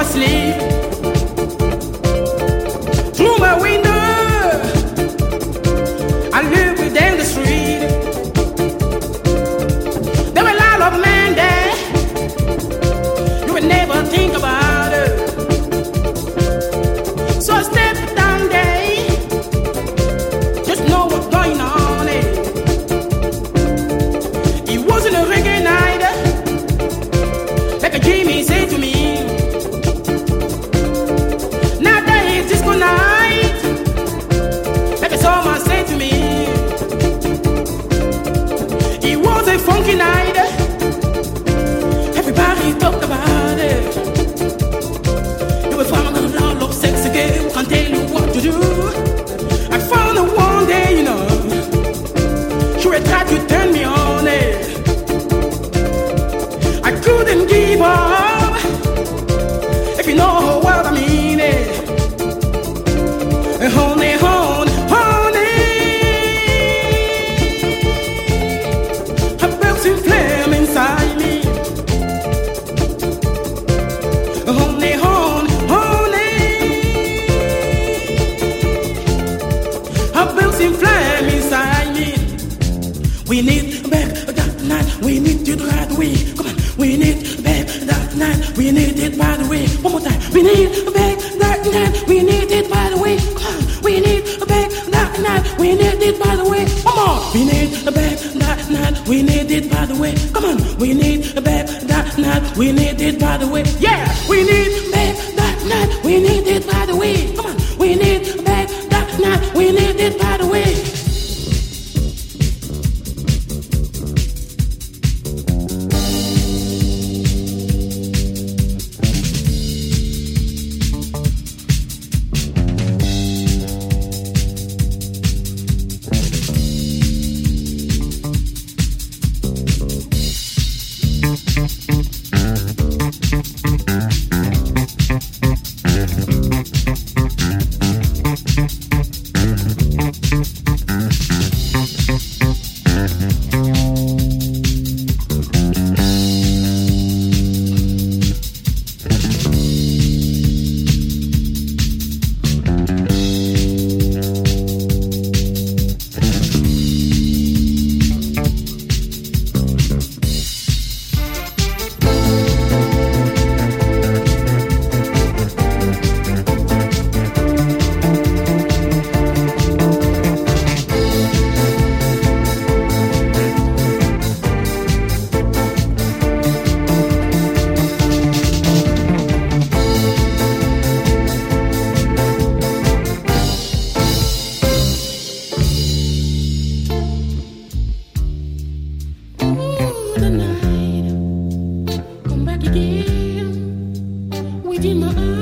sleep. Through my window, I look down the street. There were a lot of men there. You would never think about it. So I stepped down there. Just know what's going on. It wasn't a reggae night, like a Jimmy said to me. Now that is disco night, like a summer said to me. It was a funky night. Everybody talked about it. You will find a lot of sexy girl who can tell you what to do. I found her one day, you know. She would try to turn me on it. I couldn't give up, if you know what I mean. Honey, honey, honey, a built-in flame inside me. Honey, honey, honey, a built-in flame inside me. We need back that night. We need to right away. Come on, we need back that night. We need it by the way. One more time. We need back that night. We need it by the way. Come on, we need back that night. We need it by the way. One more. We need back that night. We need it by the way. Come on, we need back that night. We need it by the way. Yeah, we need back that night. We need it by the way. Come on, we need back that night. We need it by the way. The night, come back again within my eyes.